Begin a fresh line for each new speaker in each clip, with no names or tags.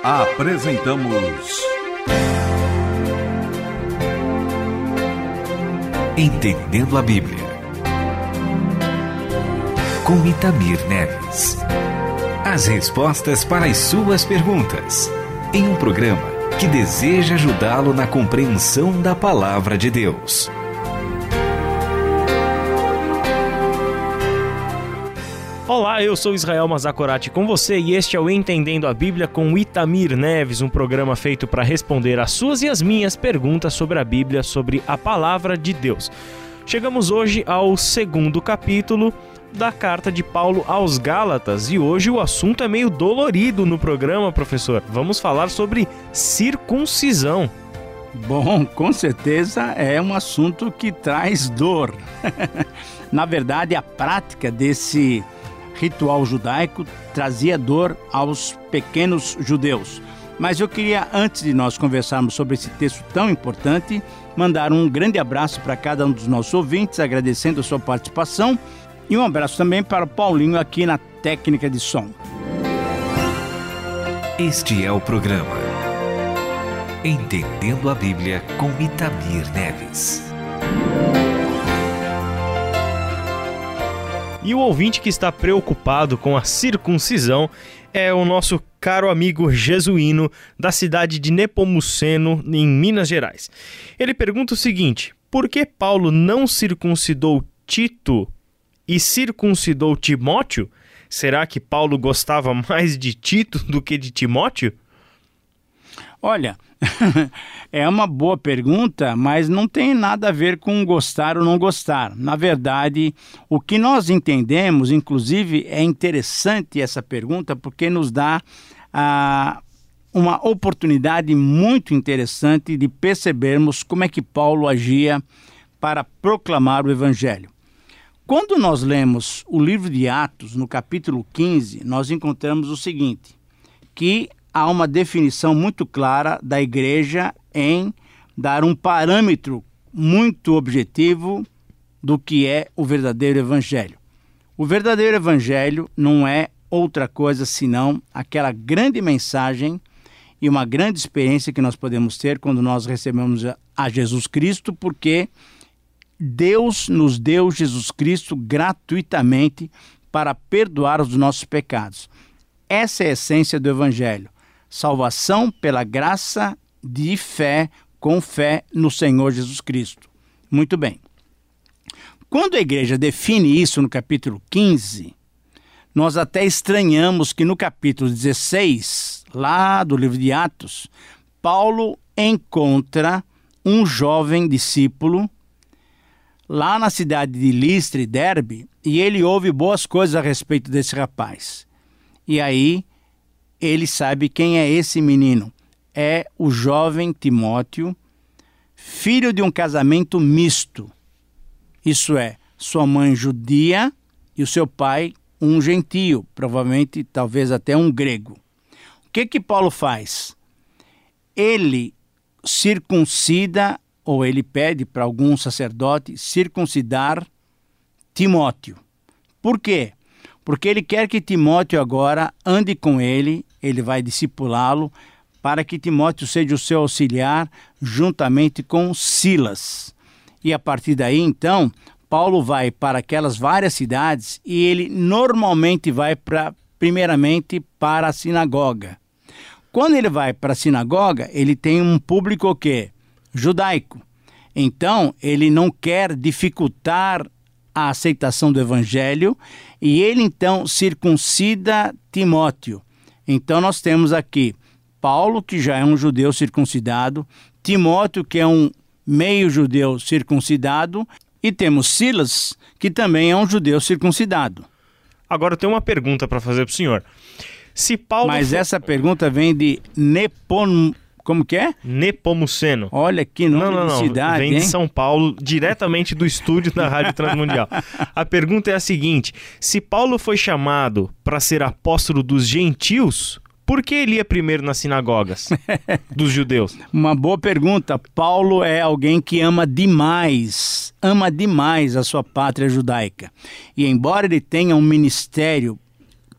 Apresentamos
Entendendo a Bíblia, com Itamir Neves. As respostas para as suas perguntas, em um programa que deseja ajudá-lo na compreensão da Palavra de Deus.
Olá, eu sou Israel Mazakorati com você e este é o Entendendo a Bíblia com Itamir Neves, um programa feito para responder às suas e às minhas perguntas sobre a Bíblia, sobre a Palavra de Deus. Chegamos hoje ao segundo capítulo da carta de Paulo aos Gálatas e hoje o assunto é meio dolorido no programa, professor. Vamos falar sobre circuncisão.
Bom, com certeza é um assunto que traz dor. Na verdade, a prática desse ritual judaico trazia dor aos pequenos judeus. Mas eu queria, antes de nós conversarmos sobre esse texto tão importante, mandar um grande abraço para cada um dos nossos ouvintes, agradecendo a sua participação, e um abraço também para o Paulinho aqui na técnica de som.
Este é o programa Entendendo a Bíblia com Itamir Neves.
E o ouvinte que está preocupado com a circuncisão é o nosso caro amigo jesuíno da cidade de Nepomuceno, em Minas Gerais. Ele pergunta o seguinte: por que Paulo não circuncidou Tito e circuncidou Timóteo? Será que Paulo gostava mais de Tito do que de Timóteo?
Olha, é uma boa pergunta, mas não tem nada a ver com gostar ou não gostar. Na verdade, o que nós entendemos, inclusive, é interessante essa pergunta porque nos dá uma oportunidade muito interessante de percebermos como é que Paulo agia para proclamar o Evangelho. Quando nós lemos o livro de Atos, no capítulo 15, nós encontramos o seguinte, que há uma definição muito clara da igreja em dar um parâmetro muito objetivo do que é o verdadeiro evangelho. O verdadeiro evangelho não é outra coisa senão aquela grande mensagem e uma grande experiência que nós podemos ter quando nós recebemos a Jesus Cristo, porque Deus nos deu Jesus Cristo gratuitamente para perdoar os nossos pecados. Essa é a essência do evangelho. Salvação pela graça de fé, com fé no Senhor Jesus Cristo. Muito bem. Quando a igreja define isso no capítulo 15, nós até estranhamos que no capítulo 16, lá do livro de Atos, Paulo encontra um jovem discípulo lá na cidade de Listra e Derbe, e ele ouve boas coisas a respeito desse rapaz. E aí ele sabe quem é esse menino. É o jovem Timóteo, filho de um casamento misto. Isso é, sua mãe judia e o seu pai um gentio, provavelmente, talvez até um grego. O que Paulo faz? Ele circuncida, ou ele pede para algum sacerdote circuncidar Timóteo. Por quê? Porque ele quer que Timóteo agora ande com ele vai discipulá-lo, para que Timóteo seja o seu auxiliar, juntamente com Silas. E a partir daí, então, Paulo vai para aquelas várias cidades e ele normalmente vai primeiramente para a sinagoga. Quando ele vai para a sinagoga, ele tem um público o quê? Judaico. Então, ele não quer dificultar a aceitação do evangelho e ele então circuncida Timóteo. Então nós temos aqui Paulo, que já é um judeu circuncidado, Timóteo, que é um meio judeu circuncidado, e temos Silas, que também é um judeu circuncidado.
Agora eu tenho uma pergunta para fazer para o senhor. Se Paulo
Mas essa pergunta vem de Como que é?
Nepomuceno.
Olha que nome de cidade,
vem de São Paulo, diretamente do estúdio da Rádio Transmundial. A pergunta é a seguinte: se Paulo foi chamado para ser apóstolo dos gentios, por que ele ia primeiro nas sinagogas dos judeus?
Uma boa pergunta. Paulo é alguém que ama demais a sua pátria judaica. E embora ele tenha um ministério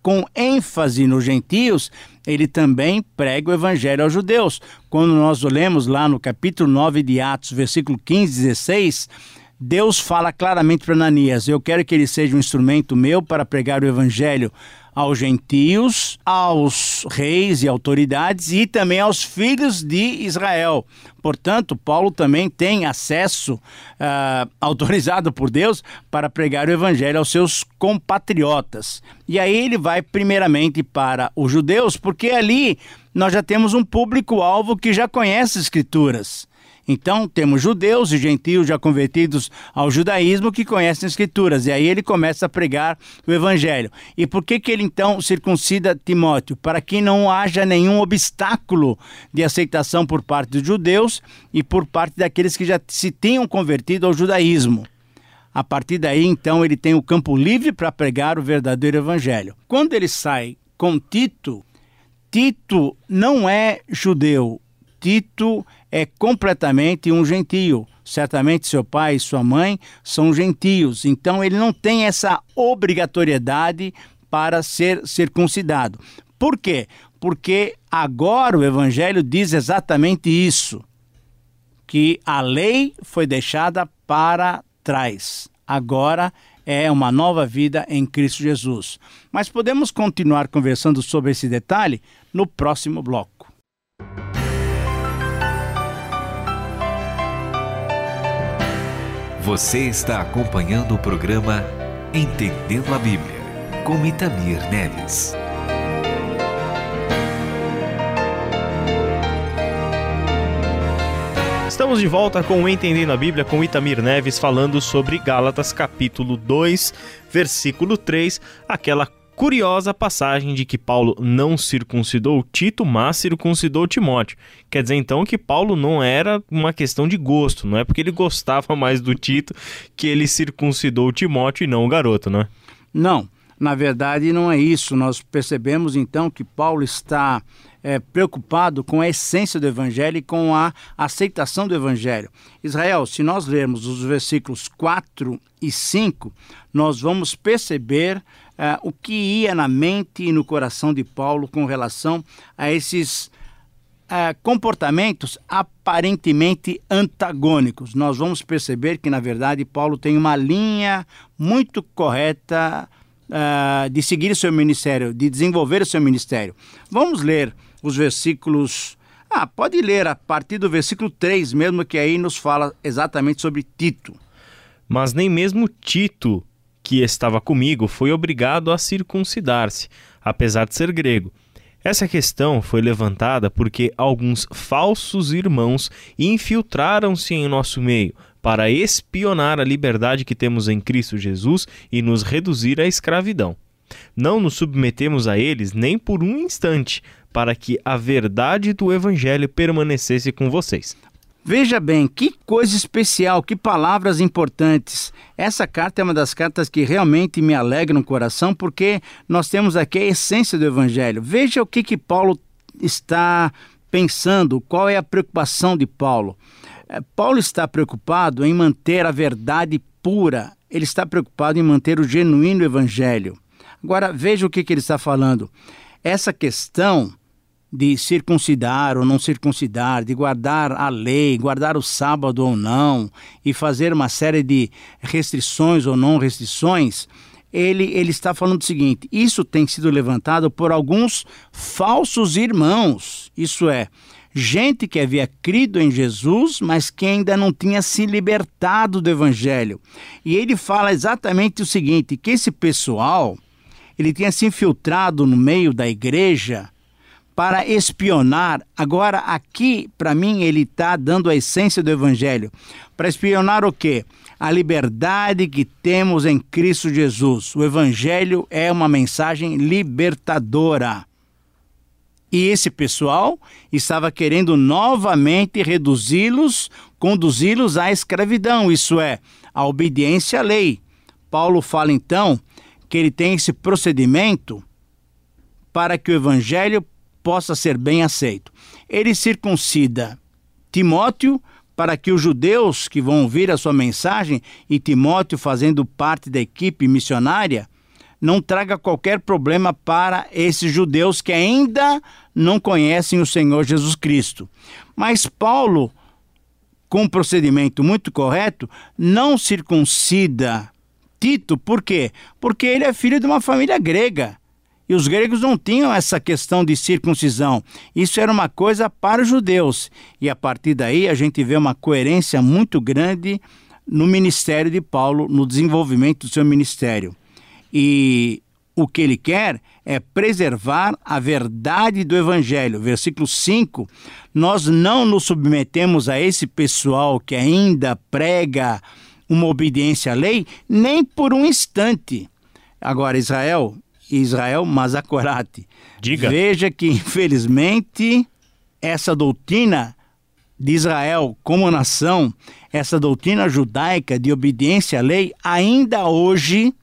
com ênfase nos gentios, ele também prega o evangelho aos judeus. Quando nós olhamos lá no capítulo 9 de Atos, versículo 15 e 16, Deus fala claramente para Ananias: eu quero que ele seja um instrumento meu para pregar o evangelho aos gentios, aos reis e autoridades e também aos filhos de Israel. Portanto, Paulo também tem acesso autorizado por Deus para pregar o evangelho aos seus compatriotas. E aí ele vai primeiramente para os judeus, porque ali nós já temos um público-alvo que já conhece as Escrituras. Então, temos judeus e gentios já convertidos ao judaísmo que conhecem as Escrituras. E aí ele começa a pregar o Evangelho. E por que ele então circuncida Timóteo? Para que não haja nenhum obstáculo de aceitação por parte dos judeus e por parte daqueles que já se tenham convertido ao judaísmo. A partir daí, então, ele tem o campo livre para pregar o verdadeiro Evangelho. Quando ele sai com Tito, Tito não é judeu. Tito é completamente um gentio. Certamente seu pai e sua mãe são gentios. Então ele não tem essa obrigatoriedade para ser circuncidado. Por quê? Porque agora o Evangelho diz exatamente isso. Que a lei foi deixada para trás. Agora é uma nova vida em Cristo Jesus. Mas podemos continuar conversando sobre esse detalhe no próximo bloco.
Você está acompanhando o programa Entendendo a Bíblia, com Itamir Neves.
Estamos de volta com o Entendendo a Bíblia, com Itamir Neves, falando sobre Gálatas capítulo 2, versículo 3, aquela curiosa passagem de que Paulo não circuncidou Tito, mas circuncidou Timóteo. Quer dizer, então, que Paulo não era uma questão de gosto, não é porque ele gostava mais do Tito que ele circuncidou Timóteo e não o garoto, né?
Não, na verdade não é isso. Nós percebemos, então, que Paulo está preocupado com a essência do Evangelho e com a aceitação do Evangelho. Israel, se nós lermos os versículos 4 e 5, nós vamos perceber o que ia na mente e no coração de Paulo com relação a esses comportamentos aparentemente antagônicos. Nós vamos perceber que, na verdade, Paulo tem uma linha muito correta de seguir o seu ministério, de desenvolver o seu ministério. Vamos ler os versículos... pode ler a partir do versículo 3 mesmo, que aí nos fala exatamente sobre Tito.
Mas nem mesmo Tito, que estava comigo, foi obrigado a circuncidar-se, apesar de ser grego. Essa questão foi levantada porque alguns falsos irmãos infiltraram-se em nosso meio para espionar a liberdade que temos em Cristo Jesus e nos reduzir à escravidão. Não nos submetemos a eles nem por um instante, para que a verdade do Evangelho permanecesse com vocês.
Veja bem, que coisa especial, que palavras importantes. Essa carta é uma das cartas que realmente me alegra no coração, porque nós temos aqui a essência do Evangelho. Veja o que Paulo está pensando, qual é a preocupação de Paulo. Paulo está preocupado em manter a verdade pura, ele está preocupado em manter o genuíno Evangelho. Agora, veja o que ele está falando. Essa questão de circuncidar ou não circuncidar, de guardar a lei, guardar o sábado ou não, e fazer uma série de restrições ou não restrições, ele está falando o seguinte: isso tem sido levantado por alguns falsos irmãos, isso é, gente que havia crido em Jesus, mas que ainda não tinha se libertado do Evangelho. E ele fala exatamente o seguinte, que esse pessoal, ele tinha se infiltrado no meio da igreja para espionar. Agora, aqui, para mim, ele está dando a essência do Evangelho. Para espionar o quê? A liberdade que temos em Cristo Jesus. O Evangelho é uma mensagem libertadora. E esse pessoal estava querendo novamente reduzi-los, conduzi-los à escravidão, isso é, à obediência à lei. Paulo fala, então, que ele tem esse procedimento para que o Evangelho possa ser bem aceito. Ele circuncida Timóteo para que os judeus que vão ouvir a sua mensagem, e Timóteo fazendo parte da equipe missionária, não traga qualquer problema para esses judeus que ainda não conhecem o Senhor Jesus Cristo. Mas Paulo, com um procedimento muito correto, não circuncida Tito. Por quê? Porque ele é filho de uma família grega. E os gregos não tinham essa questão de circuncisão. Isso era uma coisa para os judeus. E a partir daí a gente vê uma coerência muito grande no ministério de Paulo, no desenvolvimento do seu ministério. E o que ele quer é preservar a verdade do Evangelho. Versículo 5, nós não nos submetemos a esse pessoal que ainda prega uma obediência à lei, nem por um instante. Agora, Israel Mazakorati,
diga.
Veja que, infelizmente, essa doutrina de Israel como nação, essa doutrina judaica de obediência à lei, ainda hoje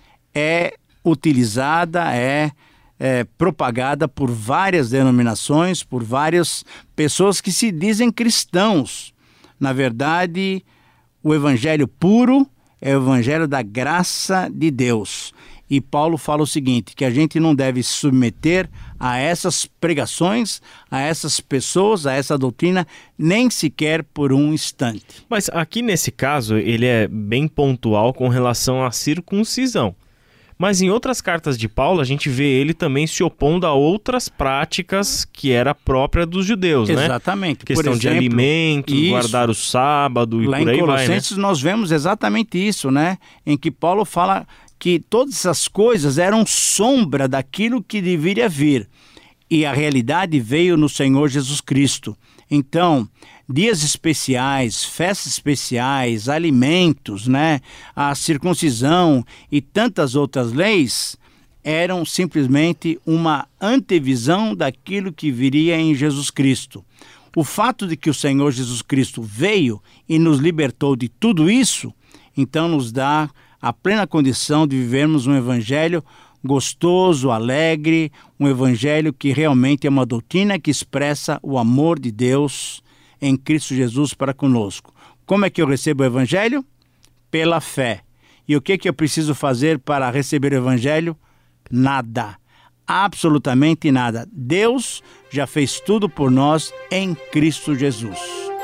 é utilizada, é propagada por várias denominações, por várias pessoas que se dizem cristãos. Na verdade, o evangelho puro é o evangelho da graça de Deus. E Paulo fala o seguinte, que a gente não deve se submeter a essas pregações, a essas pessoas, a essa doutrina, nem sequer por um instante.
Mas aqui nesse caso, ele é bem pontual com relação à circuncisão. Mas em outras cartas de Paulo, a gente vê ele também se opondo a outras práticas que era própria dos judeus, né?
Exatamente.
Questão de alimentos, guardar o sábado e por aí vai, né? Lá em Colossenses
nós vemos exatamente isso, né? Em que Paulo fala que todas essas coisas eram sombra daquilo que deveria vir. E a realidade veio no Senhor Jesus Cristo. Então, dias especiais, festas especiais, alimentos, né? A circuncisão e tantas outras leis eram simplesmente uma antevisão daquilo que viria em Jesus Cristo. O fato de que o Senhor Jesus Cristo veio e nos libertou de tudo isso, então nos dá a plena condição de vivermos um evangelho gostoso, alegre, um evangelho que realmente é uma doutrina que expressa o amor de Deus em Cristo Jesus para conosco. Como é que eu recebo o evangelho? Pela fé. E o que eu preciso fazer para receber o evangelho? Nada. Absolutamente nada. Deus já fez tudo por nós em Cristo Jesus.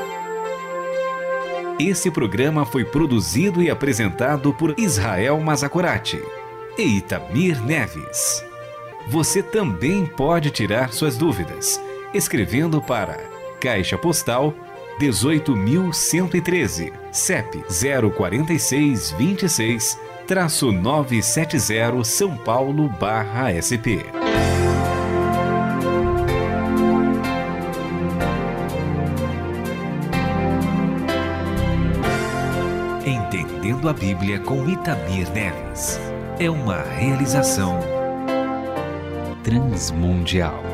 Esse programa foi produzido e apresentado por Israel Mazakorati e Itamir Neves. Você também pode tirar suas dúvidas escrevendo para Caixa Postal 18.113, CEP 04626-970 São Paulo /SP. Entendendo a Bíblia com Itamir Neves. É uma realização Transmundial.